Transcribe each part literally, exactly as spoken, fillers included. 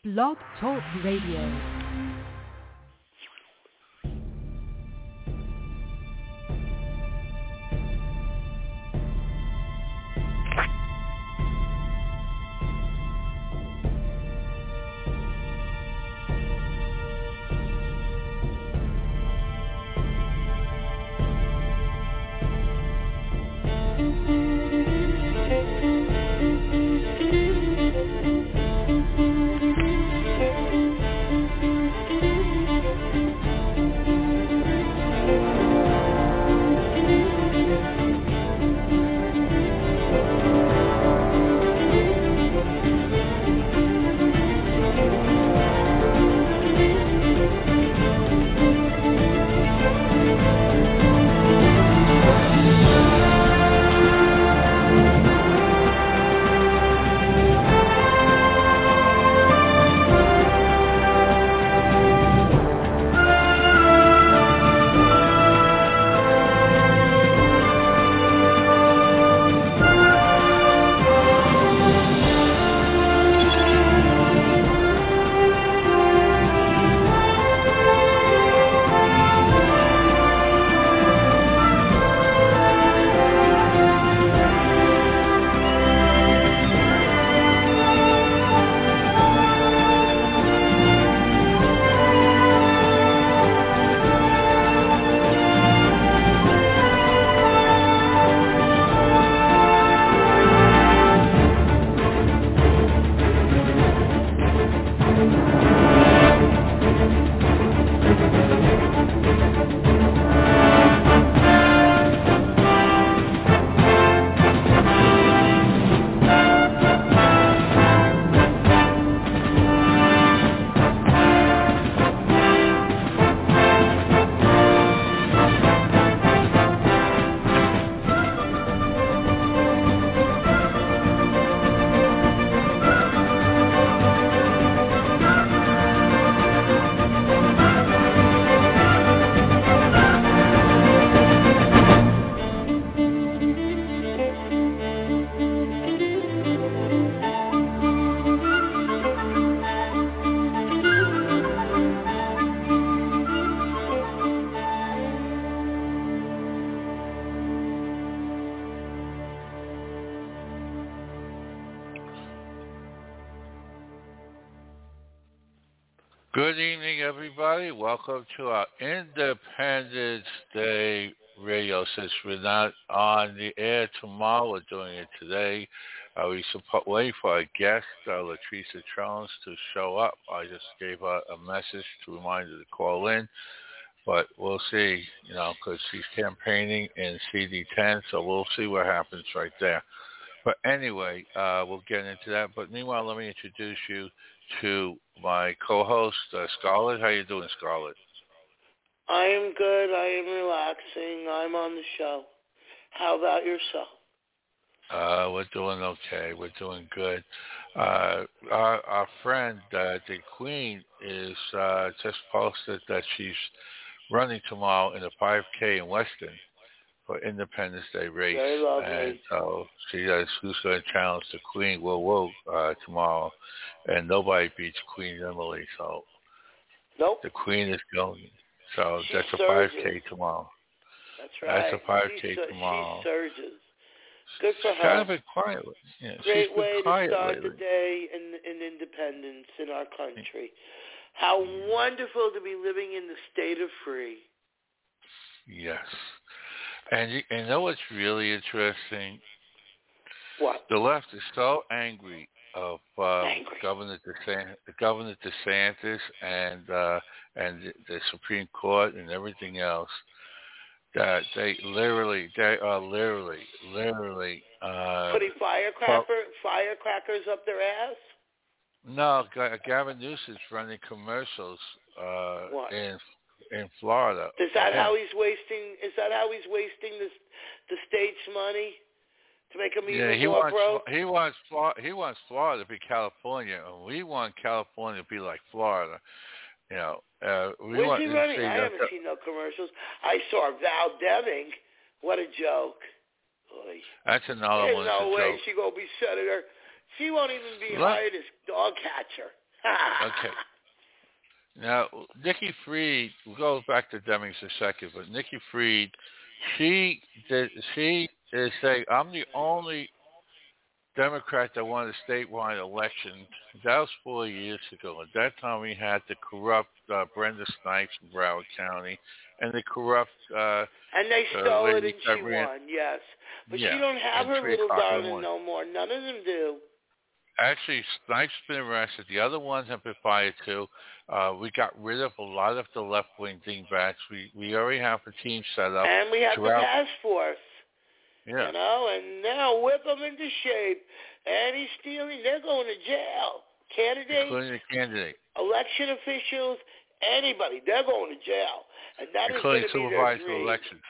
Blog Talk Radio. Good evening, everybody. Welcome to our Independence Day radio. Since we're not on the air tomorrow, we're doing it today. Uh, we support, wait for our guest, uh, Latrice Trones, to show up. I just gave her a message to remind her to call in, but we'll see, you know, because she's campaigning in C D ten, so we'll see what happens right there. But anyway, uh, we'll get into that. But meanwhile, let me introduce you to my co-host, uh, Scarlett. How you doing, Scarlett? I am good. I am relaxing. I'm on the show. How about yourself? Uh, we're doing okay. We're doing good. Uh, our, our friend, uh, the Queen, is uh, just posted that she's running tomorrow in a five K in Weston for Independence Day race. Very lovely. And so she does, who's going to challenge the Queen, Will Will, uh, tomorrow. And nobody beats Queen Emily, so nope. The Queen is going. So she that's a surges. five K tomorrow. That's right. That's a five K she, tomorrow. She surges. Good for she's her. Kind of been quiet. Yeah, Great she's been way quiet to start lately. the day in, in independence in our country. How wonderful to be living in the state of free. Yes. And you, and you know what's really interesting? What? The left is so angry of uh, angry. Governor DeSantis, Governor DeSantis and uh, and the, the Supreme Court and everything else that they literally, they are literally, literally uh, putting firecracker pro- firecrackers up their ass. No, Gavin Newsom's running commercials uh, what? in in Florida. Is that how he's wasting? Is that how he's wasting the the state's money? To make them even yeah, he more wants broke? he wants he wants Florida to be California, and we want California to be like Florida. You know, uh, we Where's want he to running? see I that, haven't seen no commercials. I saw Val Deming. What a joke! Oy. That's another There's one. no a way joke. she gonna be senator. She won't even be Look. hired as dog catcher. Okay. Now, Nikki Fried, we'll go back to Demings a second, but Nikki Fried, she did, she is saying, I'm the only Democrat that won a statewide election. That was four years ago. At that time, we had the corrupt uh, Brenda Snipes in Broward County and the corrupt uh, and they uh, stole it lady and she ran, won, yes. But yeah, she don't have and her three little o'clock in the darling morning. no more. None of them do. Actually, Snipes been arrested. The other ones have been fired too. Uh, we got rid of a lot of the left-wing dingbats. We we already have a team set up. And we have throughout. the task force. Yeah. You know, and now whip them into shape. Anti stealing, they're going to jail. Candidates, including the candidate, election officials, anybody, they're going to jail. And that including is going to be their supervisor dream. elections.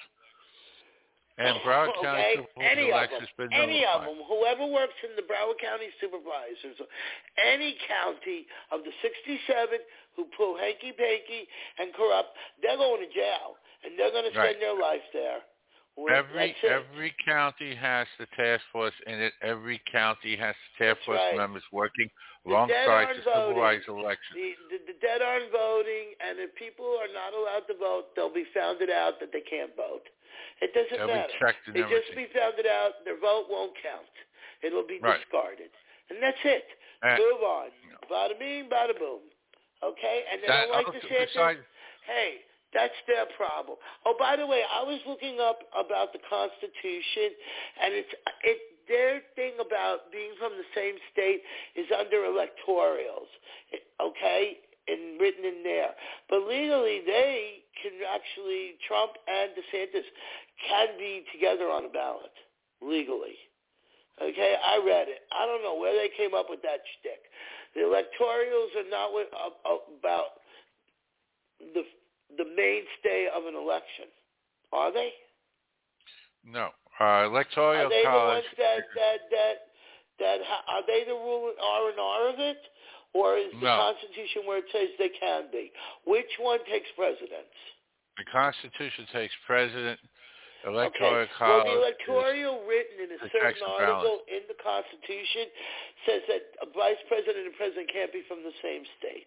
And Broward okay? County Any supervisor of elections them, been any of notified. them, whoever works in the Broward County supervisors, any county of the sixty-seven who pull hanky-panky and corrupt, they're going to jail, and they're going to spend Right. their life there. Well, Every every county has the task force in it. Every county has the task That's force right. members working The alongside dead the aren't supervised voting. election. The, the, the dead aren't voting, and if people are not allowed to vote, they'll be founded out that they can't vote. It doesn't They'll be matter. checked and They just everything. be founded out. Their vote won't count. It'll be Right. discarded. And that's it. And, Move on. Bada bing, bada boom. Okay? And they that, don't like also, DeSantis. besides, Hey, that's their problem. Oh, by the way, I was looking up about the Constitution, and it's it their thing about being from the same state is under electorals, okay, and written in there. But legally, they can actually, Trump and DeSantis can be together on a ballot, legally. Okay, I read it. I don't know where they came up with that shtick. The electorals are not what, uh, about the the mainstay of an election, are they? no. Uh, electoral Are they college. the ones that that that that are they the rule R and R of it, or is the No. Constitution where it says they can be? Which one takes precedence? The Constitution takes president. Electoral Okay. college. Well, the electoral is, written in a certain article in the Constitution says that a vice president and president can't be from the same state.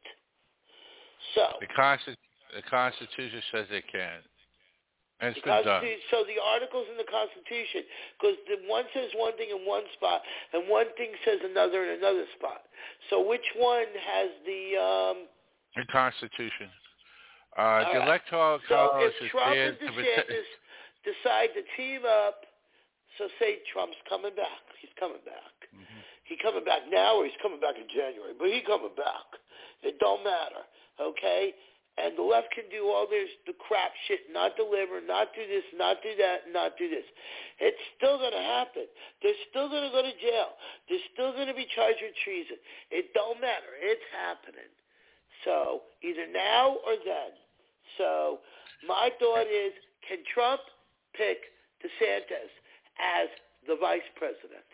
So the, Consti- the Constitution says they can. And it's the been done. So the articles in the Constitution, because the one says one thing in one spot, and one thing says another in another spot. So which one has the... Um, the Constitution. Uh, the right. Electoral so College if is Trump there and to DeSantis decide to team up, so say Trump's coming back. He's coming back. Mm-hmm. He coming back now or he's coming back in January, but he coming back. It don't matter, okay? And the left can do all this, the crap shit, not deliver, not do this, not do that, not do this. It's still going to happen. They're still going to go to jail. They're still going to be charged with treason. It don't matter. It's happening. So either now or then. So my thought is, can Trump pick DeSantis as the vice president?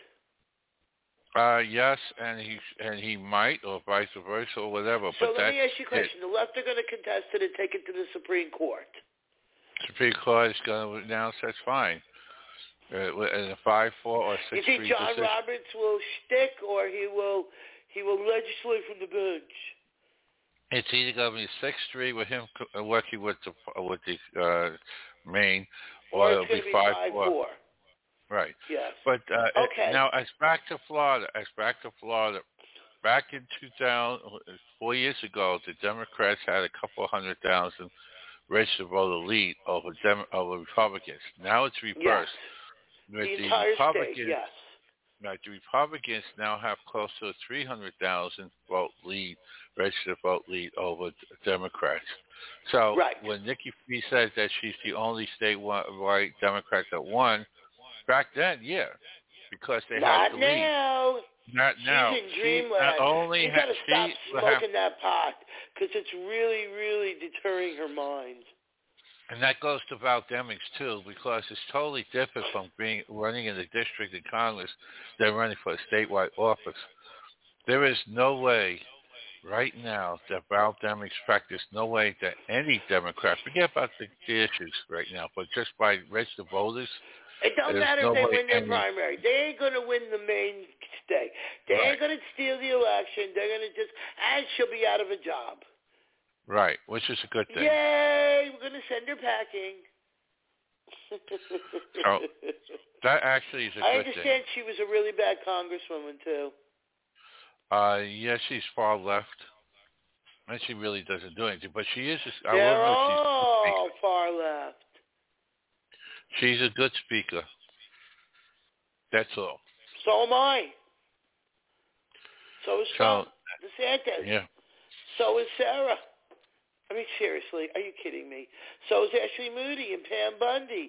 Uh, yes, and he and he might, or vice versa, or whatever. So but let me that's ask you a question. it. The left are going to contest it and take it to the Supreme Court. Supreme Court is going to announce that's fine. Uh, in a five four or You six think three John decision. Roberts will stick, or he will he will legislate from the bench? It's either going to be six three with him co- working with the with the uh, Maine, or, or it'll it's going to be be five five four. four. Right. Yes. But uh, Okay. now, as back to Florida, as back to Florida, back in two thousand, four years ago, the Democrats had a couple hundred thousand registered voter lead over Dem- over Republicans. Now it's reversed. Yes. With The the entire Republicans, state, yes. Now, the Republicans now have close to a three hundred thousand vote lead, registered vote lead over the Democrats. So right. when Nikki Fried says that she's the only statewide Democrat that won, back then, yeah, because they Not had the now. lead. Not She's now. in She dreamland. not only You ha- got to stop she will smoking have, that pot because it's really, really deterring her mind. and that goes to Val Demings too, because it's totally different from being running in the district in Congress than running for a statewide office. There is no way right now that Val Demings practice, no way that any Democrat, forget about the, the issues right now, but just by registered voters, It don't There's matter if they nobody win their any- primary. They ain't going to win the main state. They Right. ain't going to steal the election. They're going to just, and she'll be out of a job. Right, which is a good thing. Yay, we're going to send her packing. So, that actually is a I good understand thing. she was a really bad congresswoman, too. Uh, yes, she's far left. And she really doesn't do anything. But she is, a, I They're love her. She's a good all speaker. far left. She's a good speaker. That's all. So am I. So is So, Trump. DeSantis. yeah. So is Sarah. I mean, seriously, are you kidding me? So is Ashley Moody and Pam Bundy.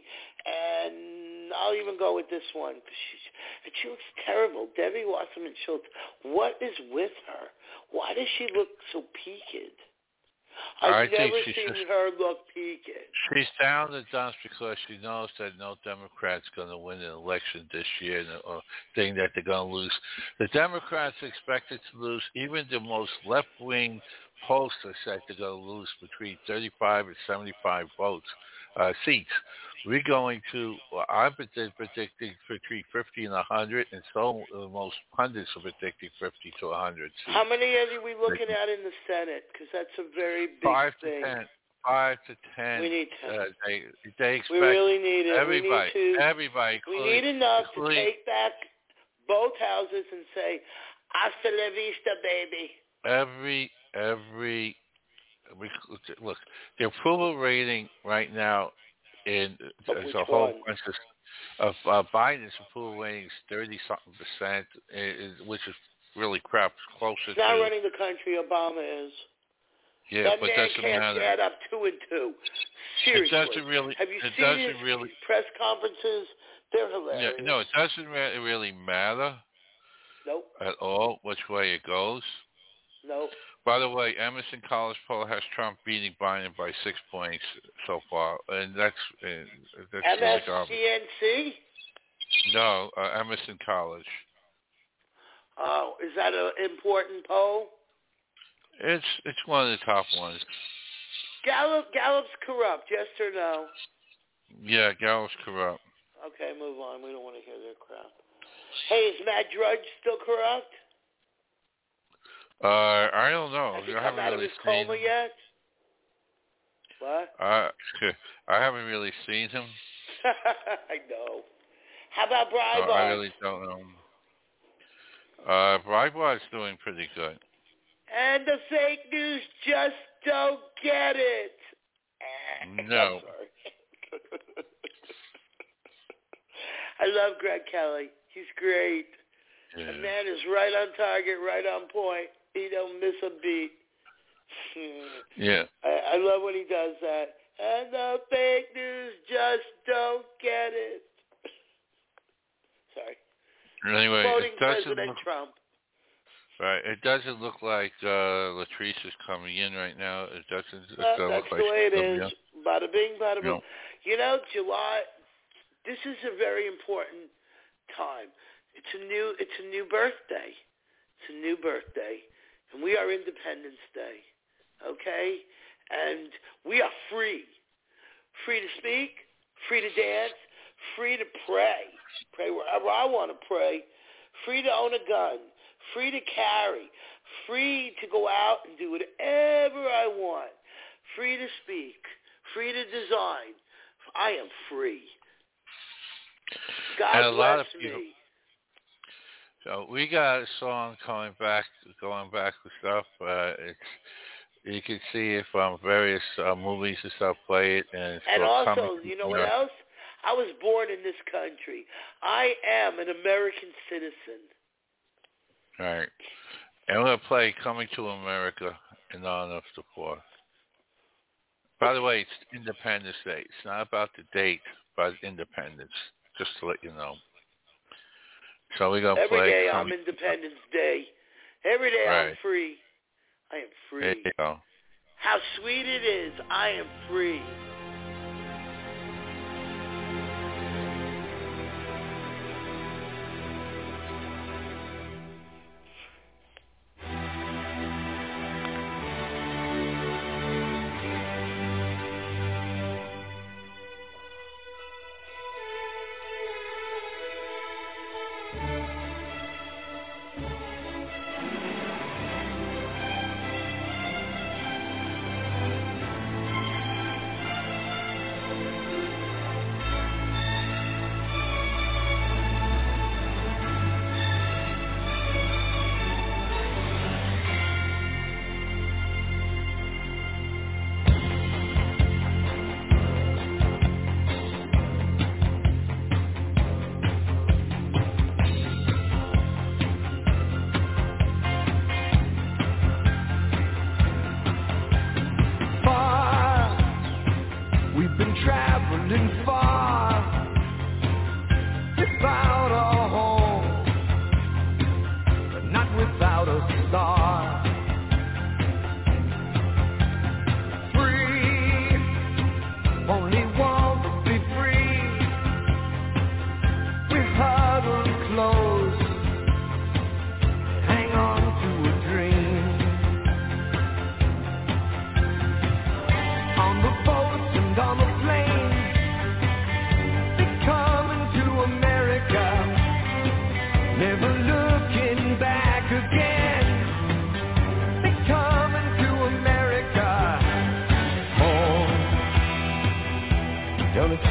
And I'll even go with this one. She, she looks terrible. Debbie Wasserman Schultz. What is with her? Why does she look so peaked? I've I never think she's seen just, her look peaked. she's down the dumps because she knows that no Democrat's going to win an election this year, or thing that they're going to lose. The Democrats expected to lose. Even the most left-wing pollsters said they're going to lose between thirty-five and seventy-five votes, uh, seats. We're going to, well, I'm predict- predicting between fifty and one hundred, and so uh, most pundits are predicting fifty to one hundred seats. How many are we looking at in the Senate? Because that's a very big Five thing. to ten. Five to ten. We need ten. Uh, they they expect we really need it. everybody. We need to. Everybody. We need enough to including, take back both houses and say, "Hasta la vista, baby." Every every look, the approval rating right now in Of there's which a whole one? bunch of, of uh, Biden's approval rating is thirty something percent, is, which is really crap. Closer He's not to running the country. Obama is. yeah, that but man doesn't can't matter. add up two and two. Seriously. It doesn't really. Have you it seen doesn't his really. press conferences? They're hilarious. Yeah, no, it doesn't re- really matter Nope. at all which way it goes. Nope. By the way, Emerson College poll has Trump beating Biden by six points so far, and that's uh, that's M really S garbage. C N C? No, uh, Emerson College. Oh, is that an important poll? It's it's one of the top ones. Gallup, Gallup's corrupt, yes or no? Yeah, Gallup's corrupt. Okay, move on. We don't want to hear their crap. Hey, is Matt Drudge still corrupt? Uh, I don't know. Has he I come haven't out of really his seen coma him. yet? What? Uh, I haven't really seen him. I know. How about So I Breitbart? really don't know. Uh, Breitbart's doing pretty good. And the fake news just don't get it. No. I'm sorry. I love Greg Kelly. He's great. Yeah. The man is right on target, right on point. He don't miss a beat. Yeah. I, I love when he does that. And the fake news just don't get it. Sorry. Anyway, Quoting it doesn't President look, Trump. right. It doesn't look like uh, Latrice is coming in right now. It doesn't. It Well, doesn't that's look like the way it she's coming is. in. Bada bing, bada boom. No. You know, July. This is a very important time. It's a new. It's a new birthday. It's a new birthday, and we are Independence Day. Okay, and we are free. Free to speak. Free to dance. Free to pray. Pray wherever I want to pray. Free to own a gun. Free to carry. Free to go out and do whatever I want. Free to speak. Free to design. I am free. God And a bless lot of people, me. So we got a song coming back, going back to stuff. Uh, it's you can see it from various uh, movies and stuff. Play it, and it's And called also, Coming you to know what America. else? I was born in this country. I am an American citizen. All right, and we're gonna play "Coming to America" in honor of the poor. By the way, it's Independence Day. It's not about the date, but independence. Just to let you know. So we're gonna Every play. day Coming I'm Independence Day. Every day I'm Right. free. I am There free. you go. How sweet it is. I am free.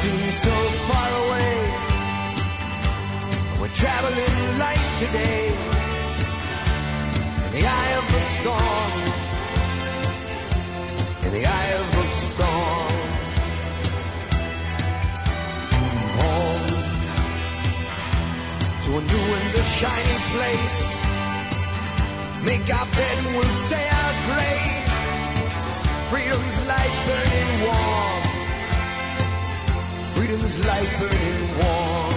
seems so far away. We're traveling light today in the eye of the storm, in the eye of the storm. Home to a new and a shiny place. Make our bed and we'll say our grace. Freedom's light burning warm. Freedom's light burning warm.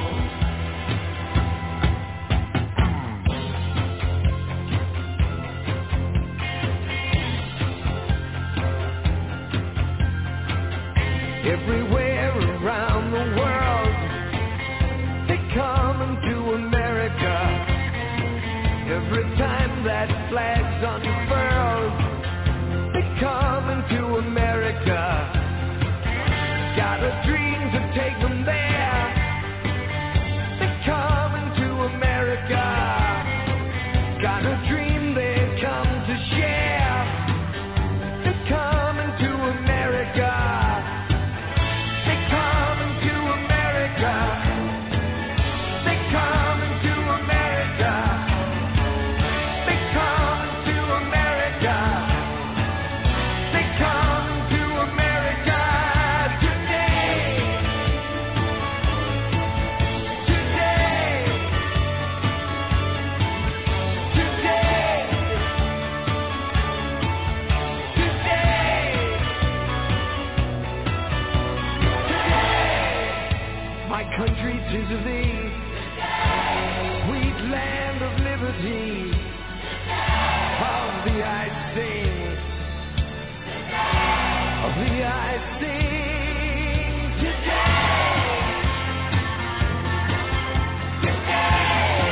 Everywhere around the world, they come into America. Every time that flag's unfurled, they come into America. Got a dream to take them there. They come into America. Got a dream they come to share. They come into America. They come into America. They come into America. They come into America. They come into America today. Today. Today. Today. My country, 'tis of thee, sweet land of liberty, of thee I sing, of thee I sing today, today,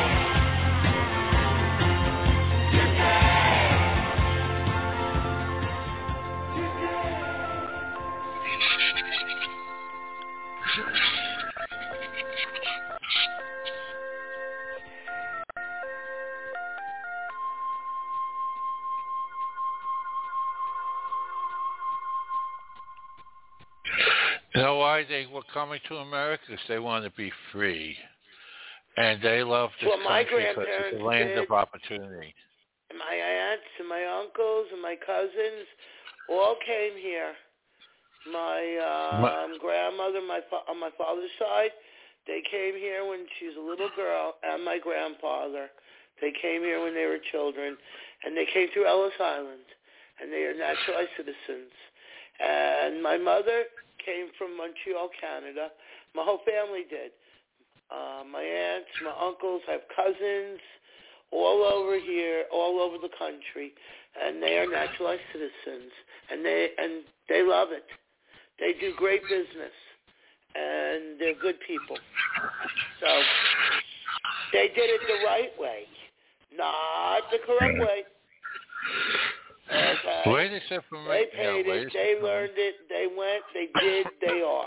You know why they were coming to America? Because they want to be free. And they love this Well, my country because grandparents it's a land did. of opportunity. And my aunts and my uncles and my cousins all came here. My um, grandmother, my fa- on my father's side, they came here when she was a little girl, and my grandfather. They came here when they were children, and they came through Ellis Island, and they are naturalized citizens. And my mother came from Montreal, Canada. My whole family did. Uh, my aunts, my uncles, I have cousins all over here, all over the country, and they are naturalized citizens, and they and they love it. They do great business, and they're good people. So they did it the right way, not the correct way. Okay. Latest information. They paid yeah, it. They learned it. They went. They did. They are.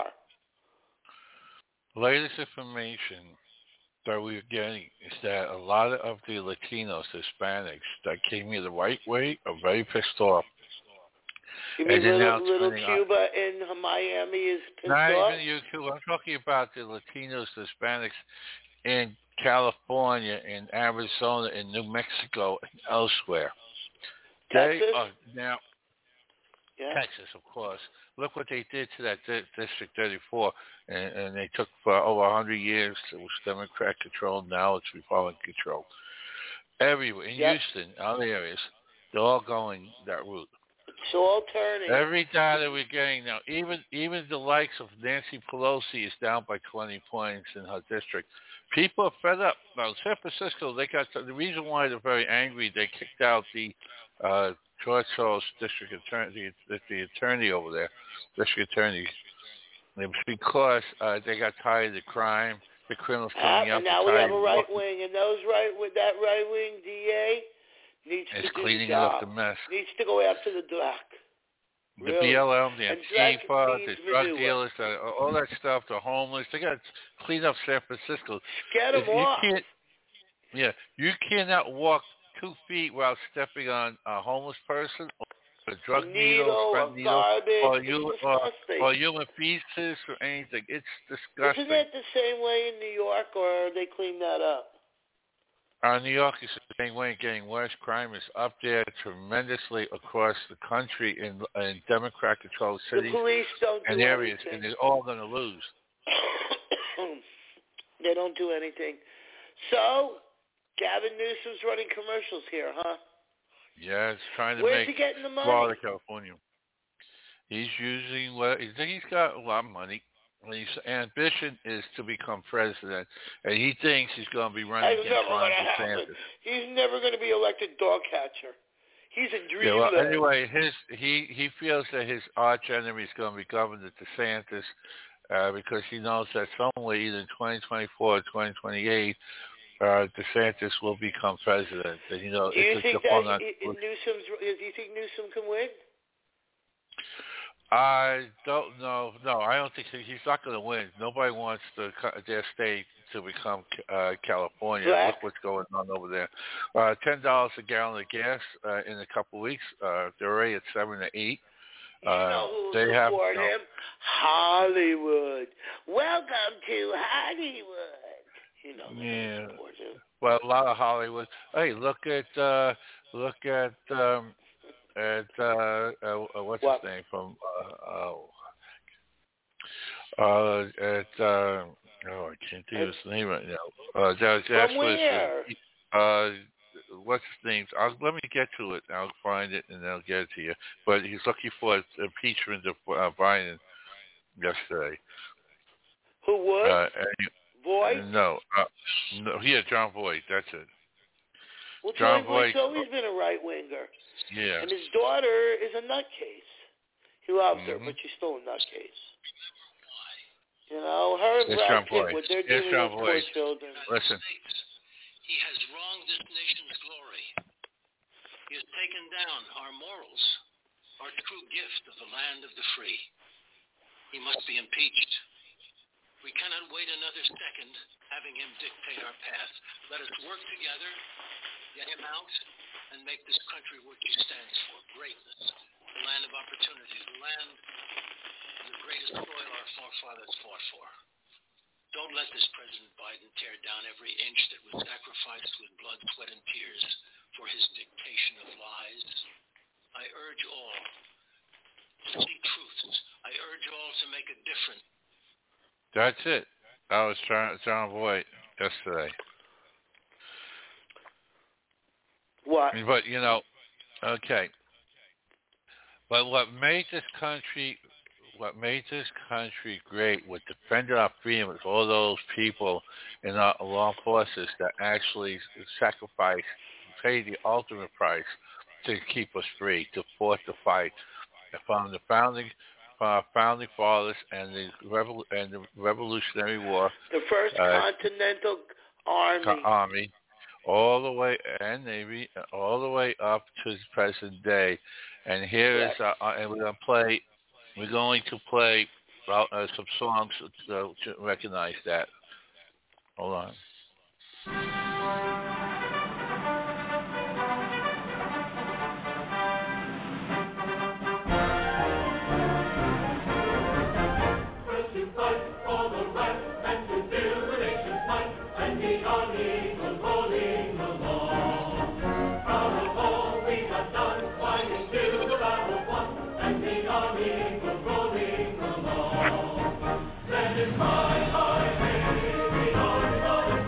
Latest information that we're getting is that a lot of the Latinos, Hispanics that came here the right way are very pissed off. You mean And then now little, little turning Cuba up. in Miami is pissed Not off? even you, Cuba. I'm talking about the Latinos, the Hispanics in California, in Arizona, in New Mexico, and elsewhere. Texas? They are now, yeah. Texas, of course. Look what they did to that di- District thirty-four, and, and they took for over one hundred years. It was Democrat controlled. Now it's Republican controlled. Everywhere in yep. Houston, other areas, they're all going that route. It's all turning. Every data we're getting now, even even the likes of Nancy Pelosi is down by twenty points in her district. People are fed up. Now, San Francisco, they got the reason why they're very angry. They kicked out the uh, George Soros district attorney, the, the attorney over there, district attorney. It was because uh, they got tired of the crime, the criminals coming uh, out. And now we have a right wing, and those right with that right wing D A needs it's to do cleaning the job. up the mess. Needs to go after the black. The really. B L M, the and Antifa, the drug manure. dealers, the, all that stuff, the homeless. They got to clean up San Francisco. Get them if off. You can't, yeah, you cannot walk two feet without stepping on a homeless person a drug a needle, needle, drug or needle, garbage. or, It's you, or, disgusting. or human feces or anything. It's disgusting. Isn't that the same way in New York, or they clean that up? Uh, New York is the same way, getting worse. Crime is up there tremendously across the country in, in Democrat-controlled cities The police don't and do areas, anything. and they're all going to lose. They don't do anything. So, Gavin Newsom's running commercials here, huh? Yeah, it's trying to Where's make he getting the money? Florida, California. He's using what he's, he's got a lot of money. His ambition is to become president, and he thinks he's going to be running That's against never Ron going to happen. DeSantis. He's never going to be elected dog catcher. He's a Yeah, well, dreamland. anyway, his he he feels that his arch enemy is going to be Governor DeSantis uh, because he knows that somewhere either in twenty twenty-four or twenty twenty-eight, uh, DeSantis will become president. And, you know, Do you it's think a that on, he, Newsom's? Do you think Newsom can win? I don't know. No, I don't think he, he's not going to win. Nobody wants the, their state to become uh, California. Black. Look what's going on over there. Uh, Ten dollars a gallon of gas uh, in a couple of weeks. Uh, they're already at seven to eight. You Uh, know who they will have support no, him? Hollywood. Welcome to Hollywood. You know they Yeah. don't support him. Well, a lot of Hollywood. Hey, look at uh, look at um, at uh, uh, what's What? his name from uh, oh, uh, at uh, oh I can't think of his name right now. Uh, that, that's From what where? it's, uh, what's his name? I'll, let me get to it. I'll find it and I'll get it to you. But he's looking for impeachment of uh, Biden yesterday. Who would? Uh, and, Voight? No, uh, no, yeah, John Voight. That's it. Well, John John Voight's Voight- always been a right-winger. Yeah. And his daughter is a nutcase. He loves her, Mhm. but she's still a nutcase. You know, her and It's Brad John Pitt, Voight. what they're It's doing John with poor Voight. children. Listen. He has wronged this nation's glory. He has taken down our morals, our true gift of the land of the free. He must be impeached. We cannot wait another second having him dictate our path. Let us work together, get him out, and make this country what he stands for, greatness, the land of opportunity, the land of the greatest soil our forefathers fought for. Don't let this President Biden tear down every inch that was sacrificed with blood, sweat, and tears for his dictation of lies. I urge all to see truths. I urge all to make a difference. That's it. That was John, John Voight yesterday. What? But, you know, okay. But what made this country, what made this country great, what defended our freedom was all those people in our law forces that actually sacrificed, paid the ultimate price to keep us free, to fought the fight. From the founding, from our founding fathers and the revol- and the Revolutionary War, The first uh, Continental Army. Army, all the way, and Navy, all the way up to the present day. And here is, uh, and we're going to play, we're going to play well, uh, some songs to, to recognize that. Hold on. Then it's my, my, baby, our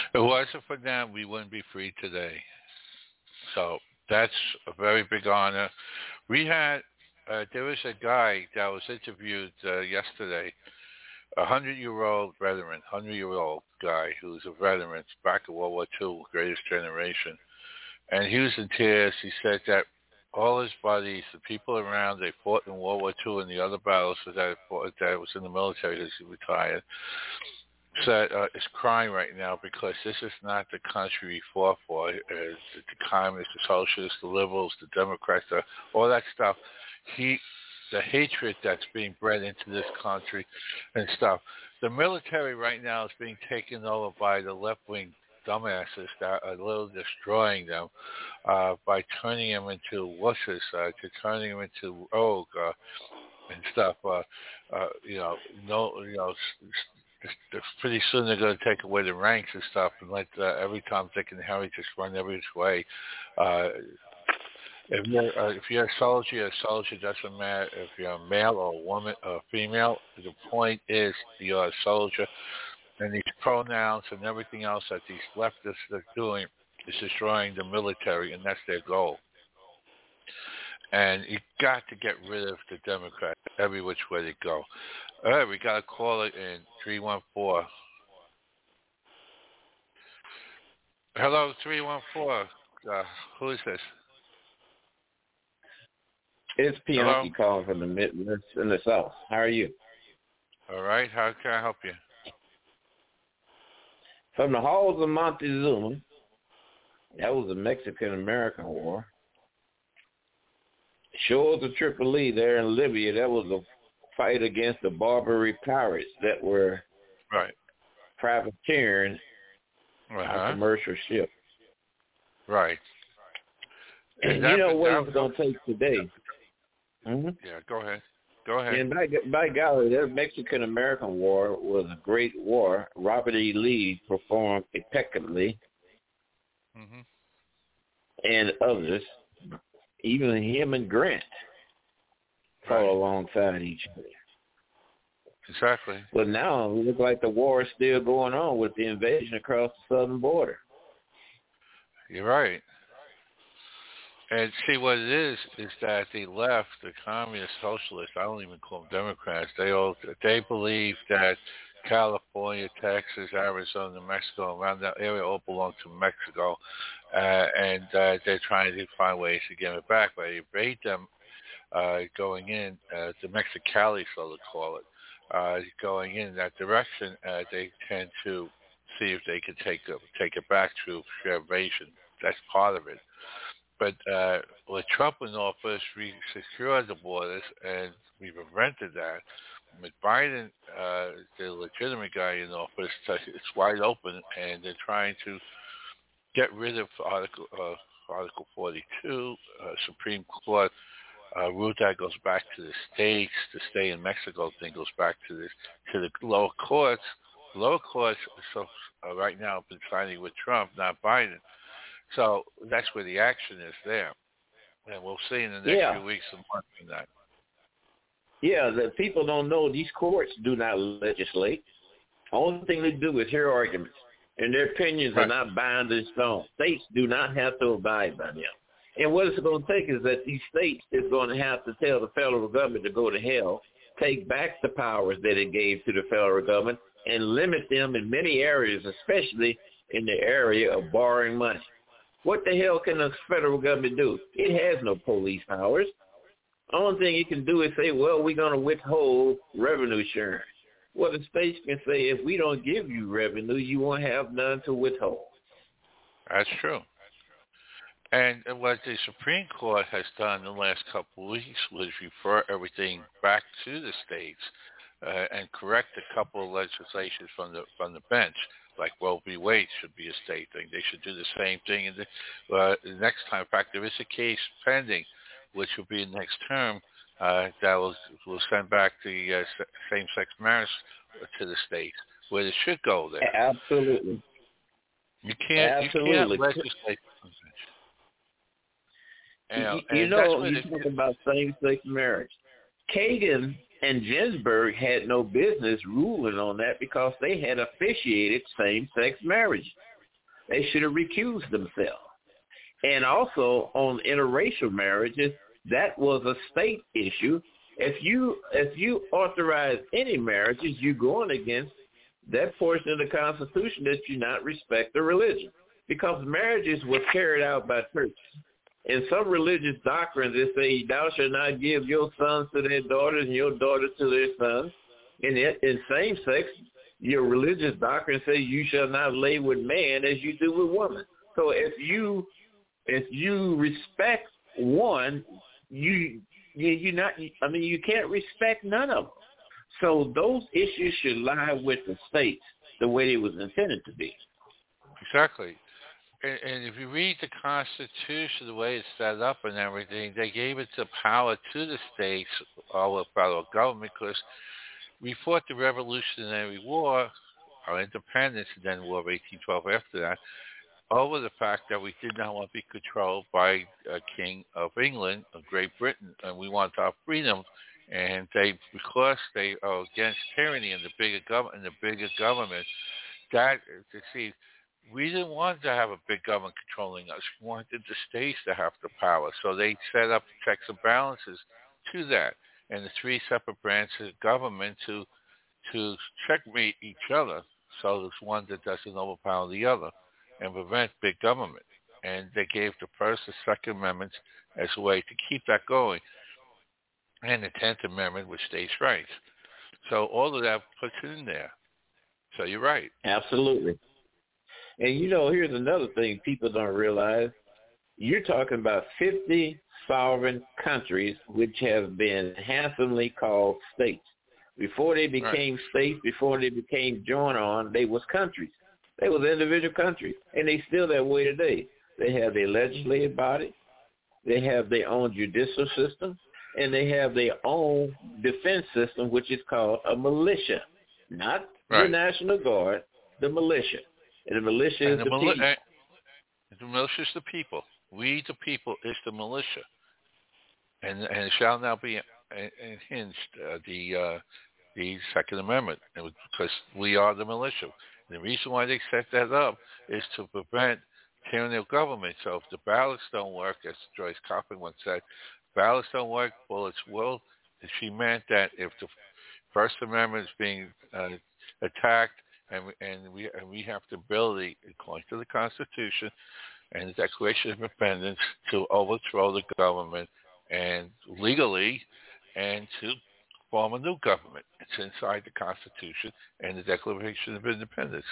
it wasn't for them, we wouldn't be free today. So that's a very big honor. We had, uh, there was a guy that was interviewed uh, yesterday, a hundred-year-old veteran, hundred-year-old guy who's a veteran back in World War Two, Greatest Generation. And he was in tears. He said that all his buddies, the people around, they fought in World War Two and the other battles that, fought, that was in the military as he retired, said uh, is crying right now because this is not the country we fought for. Uh, the, the communists, the socialists, the liberals, the Democrats, the, all that stuff. He, the hatred that's being bred into this country and stuff. The military right now is being taken over by the left-wing dumbasses that are literally destroying them uh, by turning them into wusses, uh, to turning them into rogue uh, and stuff. Uh, uh, you know, no, you know. Pretty soon they're going to take away the ranks and stuff and let uh, every Tom, Dick, and Harry just run every which way. Uh, if you're uh, if you're a soldier, you're a soldier. Doesn't matter if you're a male or a woman or a female. The point is you're a soldier. And these pronouns and everything else that these leftists are doing is destroying the military, and that's their goal. And you got to get rid of the Democrats every which way they go. All right, we got a caller in three one four. Hello, three one four. Uh, who is this? It's Pianki calling from the Midwest in the South. How are you? All right, how can I help you? From the halls of Montezuma, that was the Mexican-American War. Shores of Tripoli there in Libya, that was a fight against the Barbary pirates that were right privateering uh-huh. a commercial ship. Right. And you know what it's going to take today. Mm-hmm. Yeah, go ahead. Go ahead. And by, by golly, that Mexican-American War was a great war. Robert E. Lee performed impeccably, mm-hmm. and others, even him and Grant, fought right. alongside each other. Exactly. But now it looks like the war is still going on with the invasion across the southern border. You're right. And see, what it is, is that the left, the communist socialists, I don't even call them Democrats, they all they believe that California, Texas, Arizona, New Mexico, around that area all belong to Mexico. Uh, and uh, they're trying to find ways to get it back. But they invade them uh, going in, uh, the Mexicali, so to call it, uh, going in that direction, uh, they tend to see if they can take it, take it back through invasion. That's part of it. But uh, with Trump in office, we secured the borders, and we prevented that. With Biden, uh, the legitimate guy in office, it's wide open, and they're trying to get rid of Article uh, Article forty-two, uh, Supreme Court uh, route that goes back to the states. The stay in Mexico thing goes back to the to the lower courts. Lower courts, so uh, right now, have been signing with Trump, not Biden. So that's where the action is there. And we'll see in the next yeah. few weeks and months on that. Yeah, the people don't know these courts do not legislate. The only thing they do is hear arguments, and their opinions right. are not bound in stone. States do not have to abide by them. And what it's going to take is that these states is going to have to tell the federal government to go to hell, take back the powers that it gave to the federal government, and limit them in many areas, especially in the area of borrowing money. What the hell can the federal government do? It has no police powers. The only thing it can do is say, well, we're going to withhold revenue sharing. Well, the states can say, if we don't give you revenue, you won't have none to withhold. That's true. And what the Supreme Court has done in the last couple of weeks was refer everything back to the states uh, and correct a couple of legislations from the from the bench. Like Roe v. Wade should be a state thing. They should do the same thing in the, uh, the next time. In fact, there is a case pending, which will be next term, uh, that will will send back the uh, same-sex marriage to the states, where it should go there. Absolutely. You can't, Absolutely. You can't legislate. You know, you, you know you talk about same-sex marriage. Kagan and Ginsburg had no business ruling on that because they had officiated same-sex marriage. they should have recused themselves. And also on interracial marriages, that was a state issue. If you if you authorize any marriages, you're going against that portion of the Constitution that you not respect the religion, because marriages were carried out by churches. In some religious doctrines, they say, thou shalt not give your sons to their daughters and your daughters to their sons. In, in same sex, your religious doctrine says you shall not lay with man as you do with woman. So if you if you respect one, you you you not. I mean, you can't respect none of them. So those issues should lie with the states the way it was intended to be. Exactly. And, and if you read the Constitution, the way it's set up and everything, they gave it the power to the states, all the federal government, because we fought the Revolutionary War, our independence, and then War of eighteen twelve after that, over the fact that we did not want to be controlled by a king of England, of Great Britain, and we wanted our freedom. And they, because they are against tyranny and the bigger government, and the bigger government, that to see. We didn't want to have a big government controlling us. We wanted the states to have the power. So they set up checks and balances to that, and the three separate branches of government to to checkmate each other. So there's one that doesn't overpower the other and prevent big government. And they gave the First and Second Amendments as a way to keep that going, and the Tenth Amendment with states' rights. So all of that puts it in there. So you're right. Absolutely. And, you know, here's another thing people don't realize. You're talking about fifty sovereign countries which have been handsomely called states. Before they became right. states, before they became joined on, they was countries. They was individual countries, and they still that way today. They have their legislative body, they have their own judicial system, and they have their own defense system, which is called a militia, not right. the National Guard, the militia. And the militia and is the, the mili- people. The militia is the people. We, the people, is the militia. And and it shall now be unhinged, uh, the uh, the Second Amendment, because we are the militia. And the reason why they set that up is to prevent tyranny of government. So if the ballots don't work, as Joyce Coppin once said, ballots don't work, bullets will. She meant that if the First Amendment is being uh, attacked, And we, and we and we have the ability, according to the Constitution and the Declaration of Independence, to overthrow the government and legally, and to form a new government. It's inside the Constitution and the Declaration of Independence.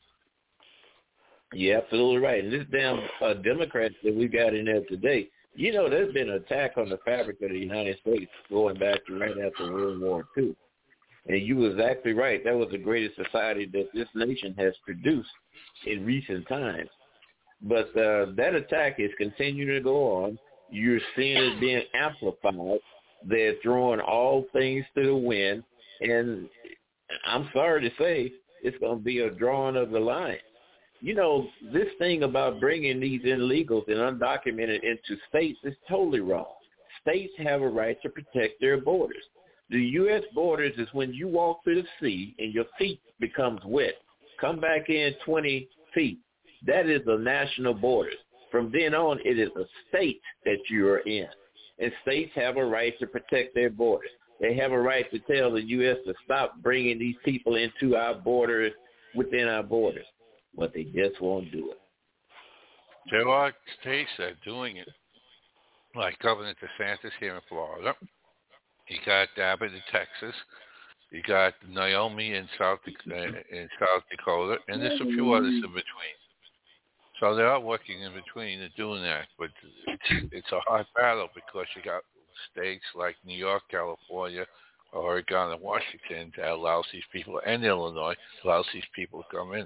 You're absolutely right. And this damn uh, Democrats that we got in there today, you know, there's been an attack on the fabric of the United States going back to right after World War Two. And you were exactly right. That was the greatest society that this nation has produced in recent times. But uh, that attack is continuing to go on. You're seeing it being amplified. They're throwing all things to the wind. And I'm sorry to say, it's going to be a drawing of the line. You know, this thing about bringing these illegals and undocumented into states is totally wrong. States have a right to protect their borders. The U S borders is when you walk through the sea and your feet becomes wet. Come back in twenty feet. That is the national borders. From then on, it is a state that you are in. And states have a right to protect their borders. They have a right to tell the U S to stop bringing these people into our borders, within our borders. But they just won't do it. There are states that are doing it, like Governor DeSantis here in Florida. You got Abbott in Texas. You got Naomi in South in South Dakota, and there's a few others in between. So they are working in between and doing that, but it's, it's a hard battle because you got states like New York, California, Oregon, and Washington that allows these people, and Illinois allows these people to come in.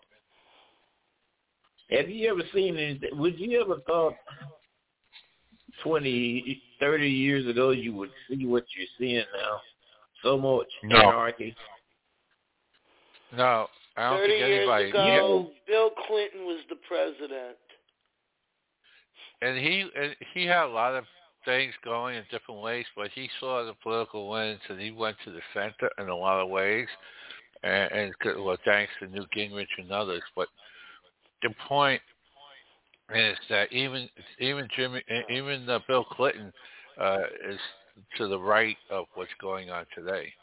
Have you ever seen anything? Would you ever thought twenty, thirty years ago you would see what you're seeing now? So much no. anarchy. No, I don't thirty think anybody. years ago, Bill Clinton was the president. And he and he had a lot of things going in different ways, but he saw the political winds and he went to the center in a lot of ways. And, and well, thanks to Newt Gingrich and others, but the point is that even even Jimmy, even uh, Bill Clinton uh, is to the right of what's going on today.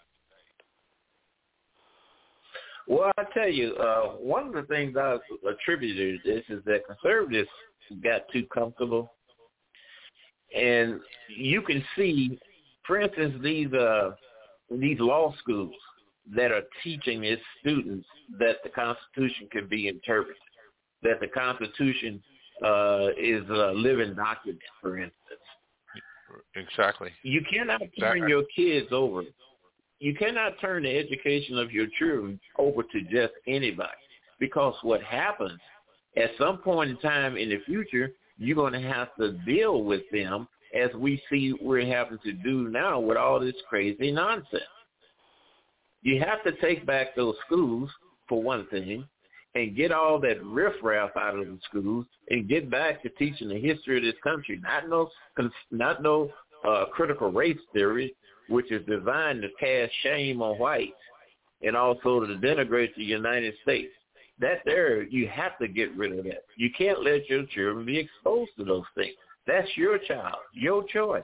Well, I tell you, uh, one of the things I attributed to this is that conservatives got too comfortable, and you can see, for instance, these uh, these law schools that are teaching its students that the Constitution can be interpreted, that the Constitution uh, is a living document, for instance. Exactly. You cannot turn that, your kids over. You cannot turn the education of your children over to just anybody, because what happens at some point in time in the future, you're going to have to deal with them, as we see we're having to do now with all this crazy nonsense. You have to take back those schools, for one thing, and get all that riffraff out of the schools and get back to teaching the history of this country, not no, not no uh, critical race theory, which is designed to cast shame on whites and also to denigrate the United States. That there, you have to get rid of that. You can't let your children be exposed to those things. That's your child, your choice.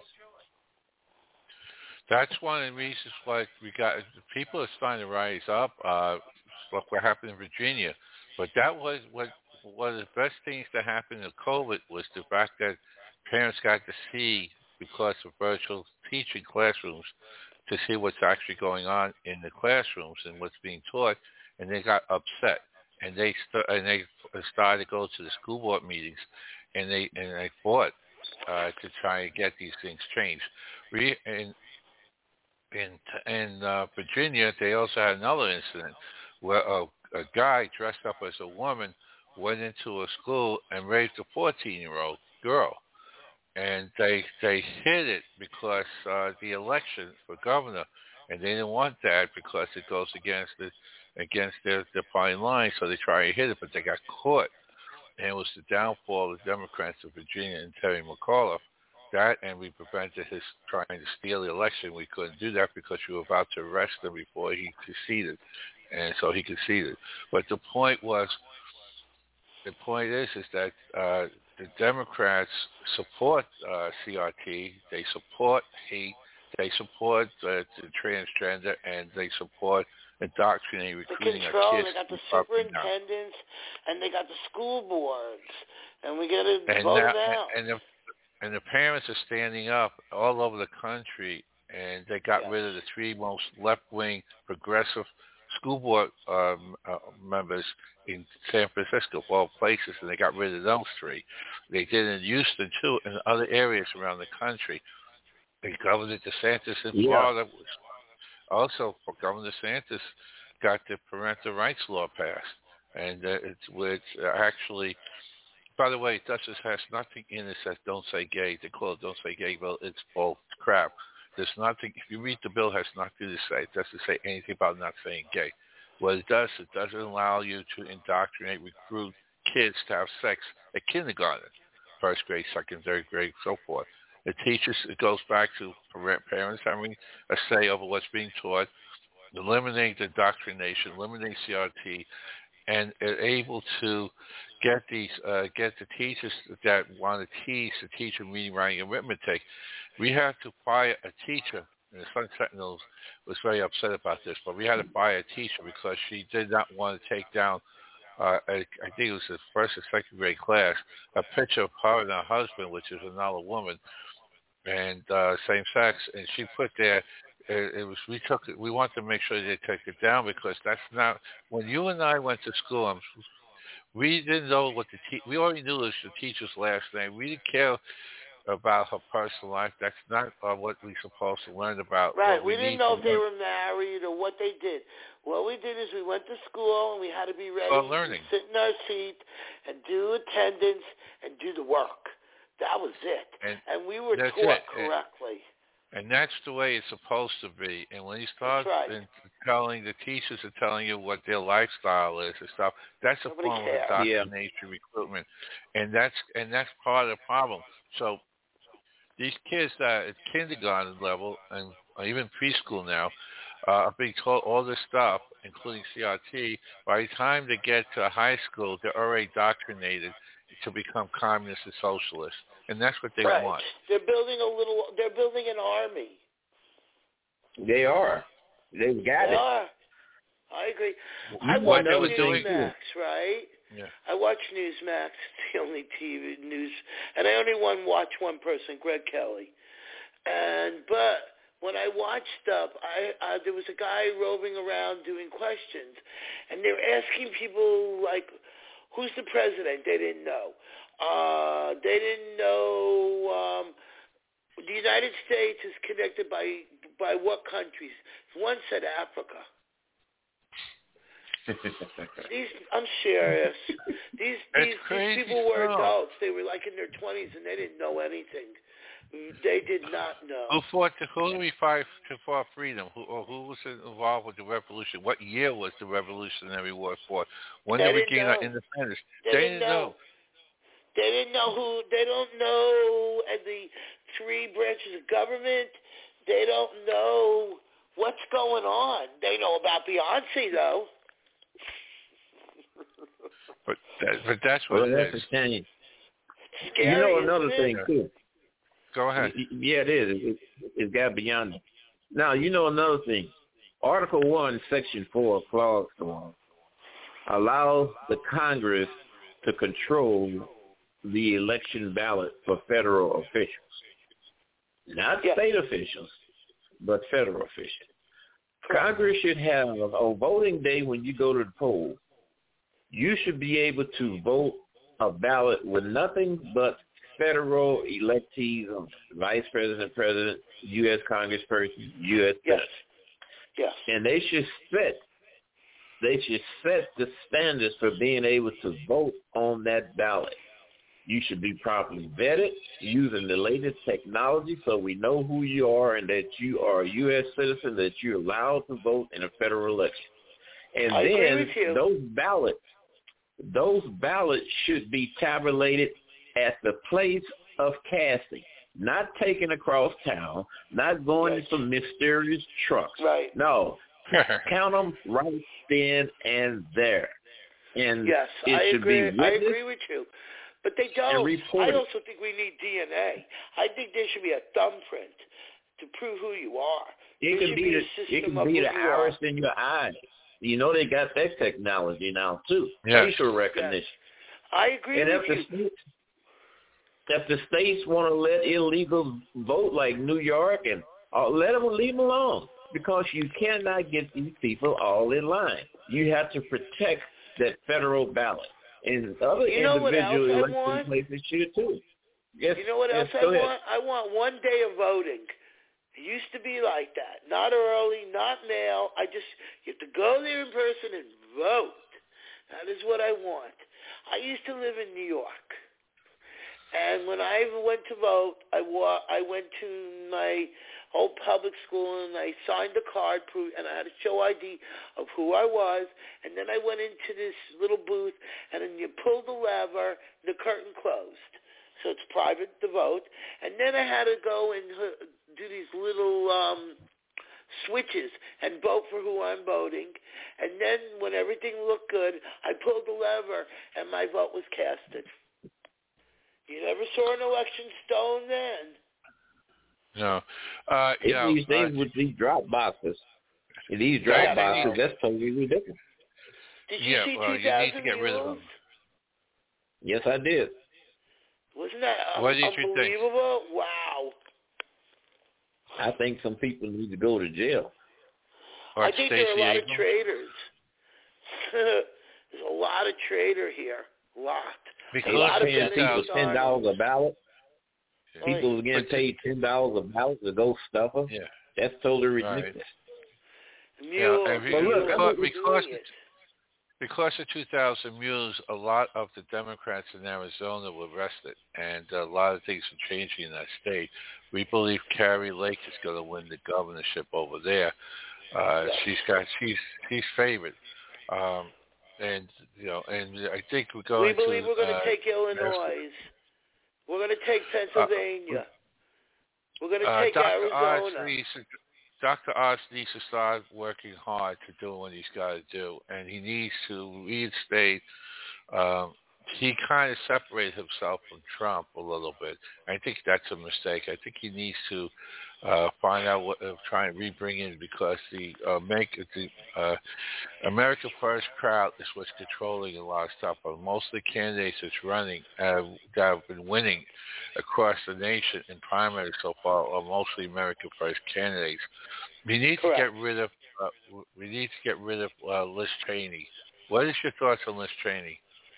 That's one of the reasons why we got people are starting to rise up. Uh, look what happened in Virginia, but that was what one of the best things that happened in COVID was the fact that parents got to see, because of virtual teaching classrooms, to see what's actually going on in the classrooms and what's being taught, and they got upset, and they st- and they started to go to the school board meetings, and they and they fought uh, to try and get these things changed. We in in in uh, Virginia, they also had another incident where a, a guy dressed up as a woman went into a school and raped a fourteen-year-old girl. And they they hid it because uh, the election for governor, and they didn't want that because it goes against the against their, their fine line, so they tried to hid it, but they got caught. And it was the downfall of the Democrats of Virginia and Terry McAuliffe. That, and we prevented his trying to steal the election. We couldn't do that because we were about to arrest him before he conceded, and so he conceded. But the point was, the point is, is that uh, the Democrats support uh, C R T, they support hate, they support uh, the transgender, and they support indoctrinating, recruiting the control, our kids. They got the superintendents, and they got the school boards, and we got to vote now, now. And the, and the parents are standing up all over the country, and they got yes. rid of the three most left-wing progressive school board um, uh, members in San Francisco, of all places, and they got rid of those three. They did in Houston, too, and other areas around the country. And Governor DeSantis in yeah. Florida was also, Governor DeSantis got the parental rights law passed. And uh, it's which actually, by the way, it does, it has nothing in it that don't say gay. They call it don't say gay, well, it's all crap. There's nothing, if you read the bill, it has nothing to say. It doesn't say anything about not saying gay. What it does, it doesn't allow you to indoctrinate, recruit kids to have sex at kindergarten, first grade, second, third grade, so forth. It teaches, it goes back to parents having a say over what's being taught, eliminating the indoctrination, eliminating C R T, and able to get these, uh, get the teachers that want to teach, to teach them reading, writing, and arithmetic. We had to fire a teacher, and the Sun Sentinel was very upset about this, but we had to fire a teacher because she did not want to take down, uh, a, I think it was the first or second grade class, a picture of her and her husband, which is another woman, and uh, same sex, and she put there, it, it was, we took it, we wanted to make sure they took it down because that's not, when you and I went to school, I'm, we didn't know what the, te- we already knew it was the teacher's last name. We didn't care about her personal life. That's not uh, what we're supposed to learn about. Right. We, we didn't know if they were married or what they did. What we did is we went to school and we had to be ready learning. to sit in our seat and do attendance and do the work. That was it. And, and we were taught it. correctly. And that's the way it's supposed to be. And when you start right. telling, the teachers are telling you what their lifestyle is and stuff, that's a Nobody form cares. of indoctrination, yeah. recruitment. And that's and that's part of the problem. So these kids that are at kindergarten level and even preschool now uh, are being taught all this stuff, including C R T, by the time they get to high school, they're already indoctrinated to become communists and socialists, and that's what they right. want. They're building a little. They're building an army. They are. They've got they it. are. I agree. You I know watch another thing, Newsmax, right? Yeah. I watch Newsmax. It's the only T V news, and I only one watch one person, Greg Kelly. And but when I watched stuff, I uh, there was a guy roving around doing questions, and they were asking people like, "Who's the president?" They didn't know. Uh, they didn't know. Um, the United States is connected by by what countries? One said Africa. These, I'm serious. These these, these people were stuff. adults. They were like in their twenties, and they didn't know anything. They did not know. Who fought? To, who did we fight to for freedom? Who or who was involved with the revolution? What year was the Revolutionary War fought? When they did we didn't gain know. our independence? They, they didn't didn't know. know. They didn't know who. They don't know and the three branches of government. They don't know what's going on. They know about Beyonce, though. But that, but that's what well, it that's is. a shame. Scary, you know another isn't thing it? too. Go ahead. Yeah, it is. It, it's got beyond it. Now you know another thing. Article one, Section four, Clause one allows the Congress to control the election ballot for federal officials, not Yeah. state officials, but federal officials. Congress should have on voting day when you go to the poll. You should be able to vote a ballot with nothing but federal electees of vice president, president, U S congressperson, U S Yes. senator. Yes. And they should set they should set the standards for being able to vote on that ballot. You should be properly vetted using the latest technology so we know who you are and that you are a U S citizen, that you're allowed to vote in a federal election. And I agree then with you. those ballots Those ballots should be tabulated at the place of casting, not taken across town, not going Right. in some mysterious trucks. Right. No, count them right then and there. And Yes, it I should agree. be I witnessed agree with you. But they don't. and reported. I also think we need D N A. I think there should be a thumbprint to prove who you are. It there could should be be the a system it could of be who the you iris are. in your eye. You know they got that technology now too. Yes. Facial recognition. Yes. I agree And with if you. the states, if the states want to let illegals vote like New York, and uh, let them leave them alone, because you cannot get these people all in line. You have to protect that federal ballot, and other You know what individual else I election want? places should too. Yes, You know what yes, else I go ahead. want? I want one day of voting. It used to be like that. Not early, not mail. I just, you have to go there in person and vote. That is what I want. I used to live in New York. And when I went to vote, I, wa- I went to my old public school and I signed a card, and I had to show I D of who I was. And then I went into this little booth, and then you pull the lever, the curtain closed. So it's private to vote. And then I had to go and uh, do these little um, switches and vote for who I'm voting. And then when everything looked good, I pulled the lever and my vote was casted. You never saw an election stone then. No. Uh, It yeah, these days uh, with these drop boxes. And these drop Yeah, boxes, they- that's totally ridiculous. Did you yeah, see well, two you need to thousand get rid of Mules? them. Yes, I did. Wasn't that um, What did you think? unbelievable? Wow. I think some people need to go to jail. Or I think there are a Stacey lot Abrams. of traitors. There's a lot of traitor here. A lot. Because a lot of paying people Benedict ten dollars a ballot. Yeah. People are getting But- paid ten dollars a ballot to go stuff them. Yeah. That's totally Right. ridiculous. Mules. Yeah, and But look, mules I'm- are because doing it. Because of two thousand Mules, a lot of the Democrats in Arizona were arrested, and a lot of things are changing in that state. We believe Carrie Lake is going to win the governorship over there. Uh, Yes. She's got she's she's favored, um, and you know, and I think we're going We believe to. we're going to uh, take Illinois. We're going to take Pennsylvania. we're going to uh, take Doctor Arizona. Oz, Doctor Oz needs to start working hard to do what he's got to do, and he needs to reinstate. Um, he kind of separated himself from Trump a little bit. I think that's a mistake. I think he needs to uh, find out what, uh, try and re-bring in, because the uh, make the uh, America First crowd is what's controlling a lot of stuff. But most of the candidates that's running uh, that have been winning across the nation in primaries so far are mostly America First candidates. We need Correct. to get rid of. Uh, we need to get rid of uh, Liz Cheney. What is your thoughts on Liz Cheney?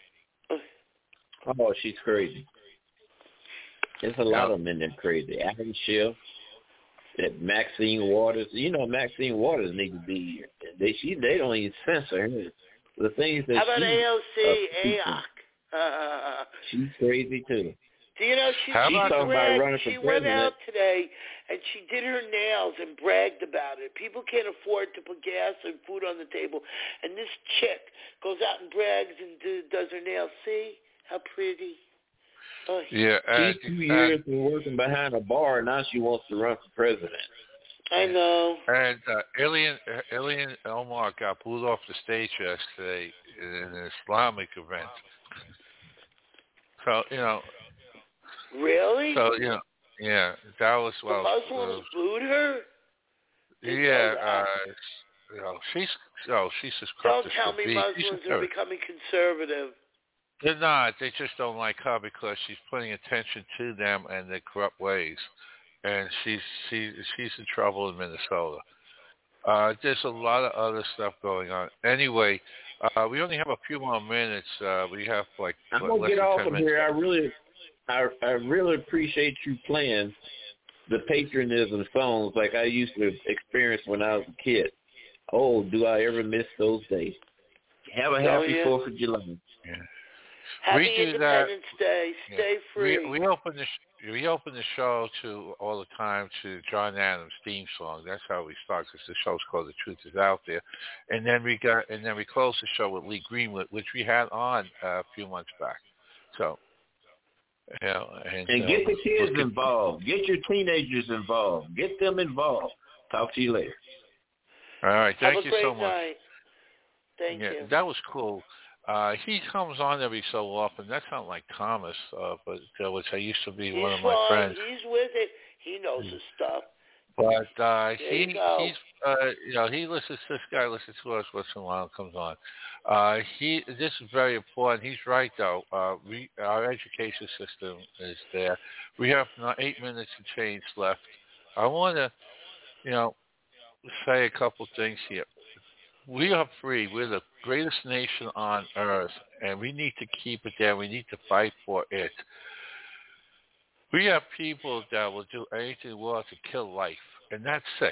Oh, she's crazy. There's a lot of men that crazy. Adam Schiff, that Maxine Waters. You know, Maxine Waters need to be. They she they don't even censor her. The things that How about she, A O C, uh, A O C? Uh, she's crazy too. Do you know she, How she, about bragged, for she president? went out today and she did her nails and bragged about it. People can't afford to put gas and food on the table, and this chick goes out and brags and do, does her nails. See how pretty. Oh, yeah, and, she's two years been working behind a bar, and now she wants to run for president. I know. And uh, Ilhan, Ilhan Omar got booed off the stage yesterday in an Islamic event. So, you know. Really? So, you know, yeah, that was, well. The Muslims uh, booed her? Yeah, uh, you know, she's, oh, she's as corrupt as Don't tell me be. Muslims are becoming conservative. They're not. They just don't like her because she's putting attention to them and their corrupt ways. And she's she, she's in trouble in Minnesota. Uh, there's a lot of other stuff going on. Anyway, uh, we only have a few more minutes. Uh, we have like I'm what, gonna get off of minutes. here. I really, I, I really appreciate you playing the patriotism songs like I used to experience when I was a kid. Oh, do I ever miss those days? Have a oh, happy yeah. Fourth of July. Yeah. Happy we do Independence that. Day. Stay yeah. free. We, we open the sh- we open the show to all the time to John Adams' theme song. That's how we start, because the show's called "The Truth Is Out There," and then we got and then we close the show with Lee Greenwood, which we had on uh, a few months back. So, you know, and, and uh, get the kids we'll involved. Get your teenagers involved. Get them involved. Talk to you later. All right. Thank Have a you great so much. Night. Thank yeah, you. That was cool. Uh, he comes on every so often. That's not like Thomas, uh, but uh, which I used to be he's one of my fine. friends. He's with it. He knows his stuff. But uh, he he's uh, you know he listens. This guy listens to us once in a while and comes on. Uh, he this is very important. He's right though. Uh, we our education system is there. We have not eight minutes and change left. I want to you know say a couple things here. We are free. We're the greatest nation on earth, and we need to keep it there. We need to fight for it. We have people that will do anything in the world to kill life, and that's sick.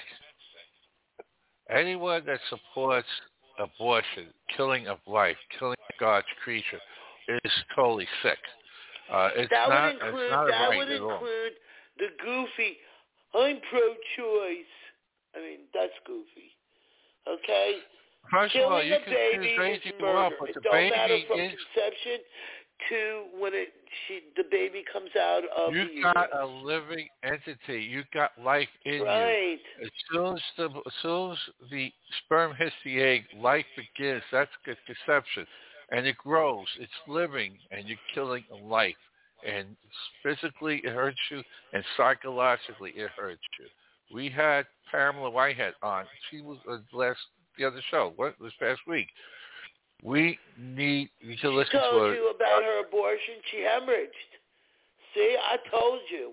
Anyone that supports abortion, killing of life, killing God's creature, is totally sick. Uh, it's that not, would include, it's not that right would at all. include the goofy, I'm pro-choice. I mean, that's goofy. Okay? First Killing of all, you a can baby choose is murder. murder. But It the don't baby matter from is, conception to when it she the baby comes out of you the got uterus. a living entity. You got life in Right. you. As soon as the as soon as the sperm hits the egg, life begins. That's the conception, and it grows. It's living, and you're killing a life. And physically it hurts you, and psychologically it hurts you. We had Pamela Whitehead on. She was uh, last the other show. What this past week? We need you to listen to her. She told you about her abortion. She hemorrhaged. See, I told you.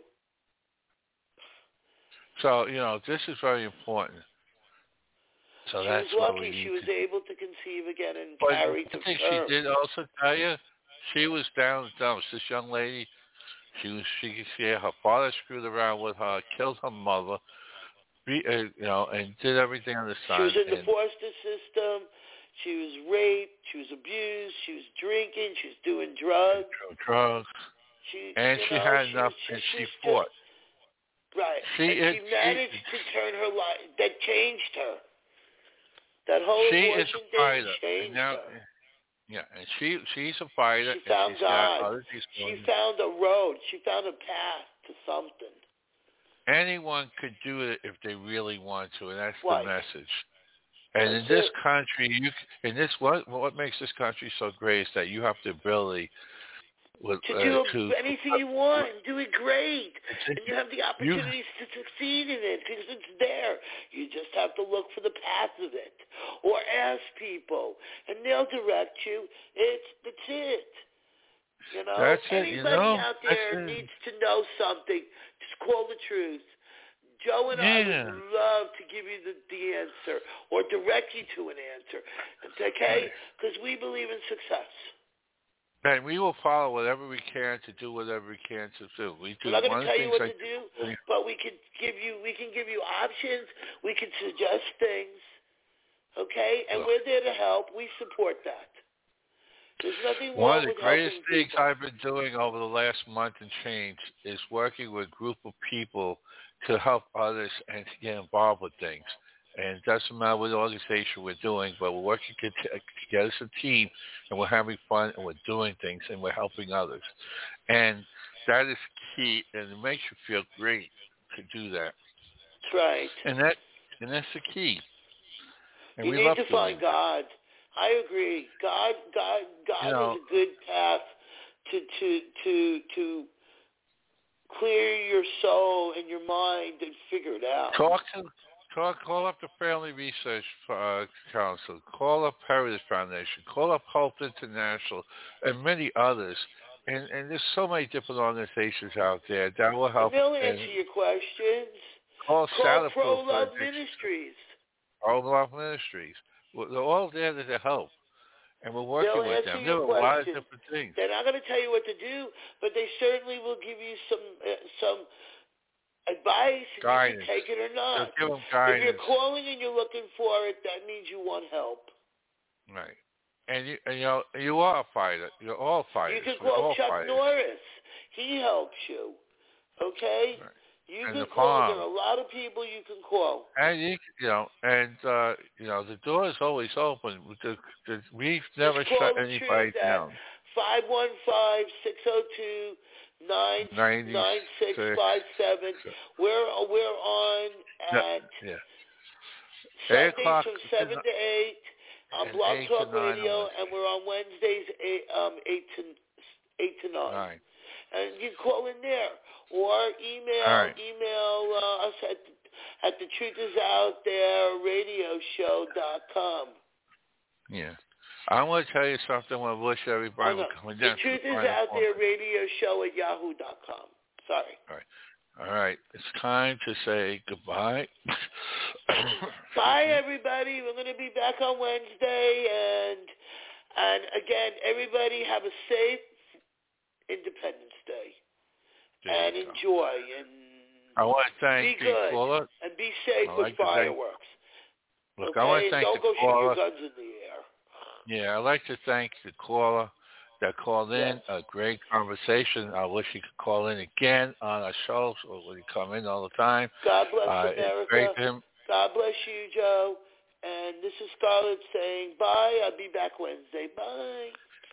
So you know this is very important. So she that's was what lucky we need she was to able to conceive again and but carry I to think term. she did also tell you she was down and dumps. This young lady, she was she, she her father screwed around with her, killed her mother, be, uh, you know, and did everything on the side. She was in the and, foster system. She was raped. She was abused. She was drinking. She was doing drugs. Drugs. She, and you she know, had she, enough, she, and she, she she fought. Just, right. She, and is, she managed she, to turn her life. That changed her. That whole she abortion is a thing fighter. changed now, her. Yeah, and she she's a fighter. She found and she's God. got other things She going. found a road. She found a path to something. anyone could do it if they really want to, and that's Right. the message. And That's in this it. country, you in this what what makes this country so great is that you have the ability with, To uh, do to anything you want and do it great. And you have the you, opportunities to succeed in it because it's there. You just have to look for the path of it or ask people, and they'll direct you. It's That's it. You know, That's it, anybody you know, out that's there it. needs to know something. Just call the truth. Joe and Yeah. I would love to give you the, the answer or direct you to an answer. It's okay? Because we believe in success. And we will follow whatever we can to do whatever we can to do. We do We're not going one to of tell the you things what I to do, but we can give you we can give you options. We can suggest things. Okay? And Look. we're there to help. We support that. There's nothing One wrong of the with greatest helping things people. I've been doing over the last month and change is working with a group of people to help others and to get involved with things. And it doesn't matter what organization we're doing, but we're working together as a team, and we're having fun, and we're doing things, and we're helping others. And that is key, and it makes you feel great to do that. That's right. And that, and that's the key. And You we need love to doing find it. God. I agree. God, God, God You know, is a good path to to to to clear your soul and your mind and figure it out. Talk to, talk, call up the Family Research uh, Council, call up Heritage Foundation, call up Hope International, and many others. And, and there's so many different organizations out there that will help. And they'll and answer your questions. Call, Call Pro Pro Love Ministries. Pro Love Ministries. Well, they're all there to help, and we're working They'll with answer them. your There are a lot of questions. different things. They're not going to tell you what to do, but they certainly will give you some uh, some advice, and Guidance. you can take it or not. They'll give them If guidance. you're calling and you're looking for it, that means you want help. Right. And you, and you know, you are a fighter. You're all fighters. You can We're call all Chuck fighters. Norris. He helps you. Okay? Right. You And can the call. farm. There are a lot of people you can call. And you, you know, and uh, you know, the door is always open. The, the, we've never Just call shut the anybody truth at down. five one five, six oh two, nine six five seven. We're we're on at yeah. Sundays o'clock from seven to eight on and Blog eight Talk to nine Radio, on and we're on Wednesdays eight um eight to eight to nine. Nine. And you call in there or email All right. email uh, us at the, at the truth is out there radio show dot com. Yeah. I want to tell you something. I want to wish everybody Oh, no. coming The down to truth the is final out there moment. radio show at yahoo dot com. Sorry. All right. All right. It's time to say goodbye. Bye, everybody. We're going to be back on Wednesday. And, and again, everybody have a safe Independence Day. There And you go. enjoy. And I want to thank be the good. caller. And be safe I with like to thank- fireworks. Look, okay? I want to thank Don't the go caller. shoot your guns in the air. Yeah, I'd like to thank the caller that called in. Yes. A great conversation. I wish you could call in again on our shows, or when you come in all the time. God bless Uh, America. it's great to him. God bless you, Joe. And this is Scarlett saying bye. I'll be back Wednesday. Bye.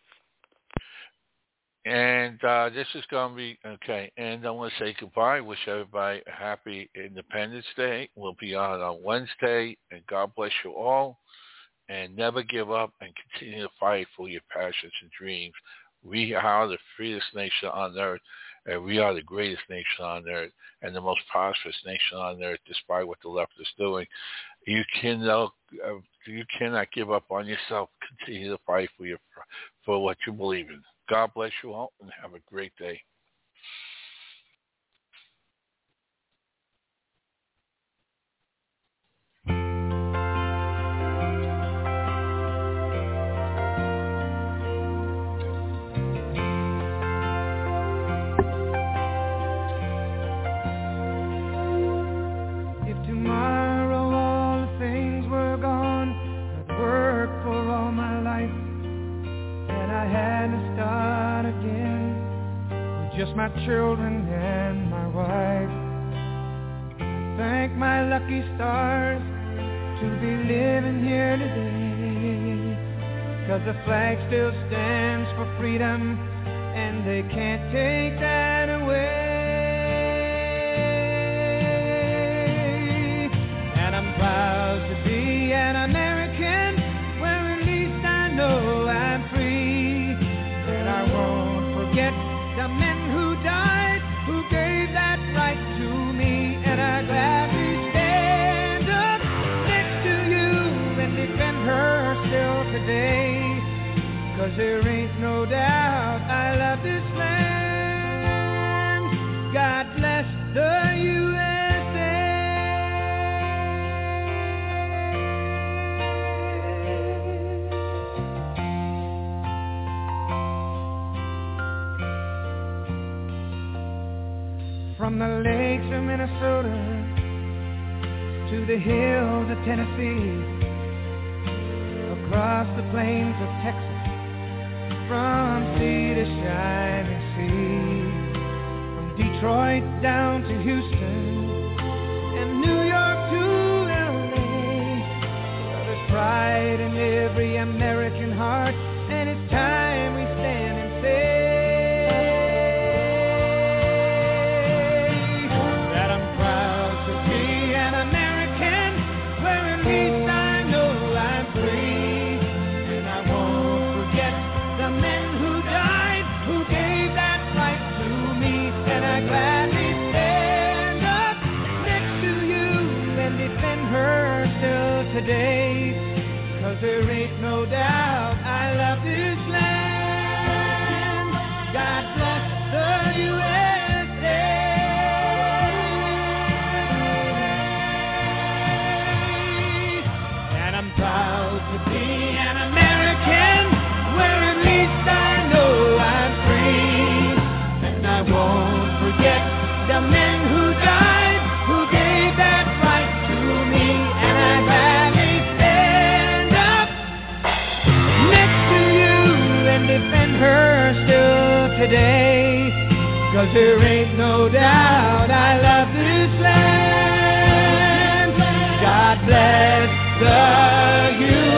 And uh, this is going to be, okay, and I want to say goodbye. Wish everybody a happy Independence Day. We'll be on on Wednesday, and God bless you all. And never give up and continue to fight for your passions and dreams. We are the freest nation on earth, and we are the greatest nation on earth and the most prosperous nation on earth, despite what the left is doing. You cannot, uh, you cannot give up on yourself. Continue to fight for your for what you believe in. God bless you all, and have a great day. If tomorrow all the things were gone, I'd work for all my life, and I had to start again with just my children and my wife. I thank my lucky stars to be living here today, 'cause the flag still stands for freedom, and they can't take that away. forget the men who died, who gave that right to me, and I gladly stand up next to you and defend her still today. 'Cause there ain't no doubt I love this land. God bless the U S A. From the lakes of Minnesota to the hills of Tennessee, across the plains of Texas, from sea to shining sea, from Detroit down to Houston, and New York to L A. Well, there's pride in every American heart, and it's time we stand and say that I'm proud to be an American, where at least I know I'm free, and I won't forget the men who died, who gave that right to me, and I gladly stand up next to you and defend her still today. 'Cause there ain't no doubt I love this land. God bless the U S A. And I'm proud to be an American, where at least I know I'm free, and I won't forget the men who died, who gave that right to me, and I gladly stand up next to you and defend her still today. 'Cause there ain't no doubt I love this land. God bless the U S A.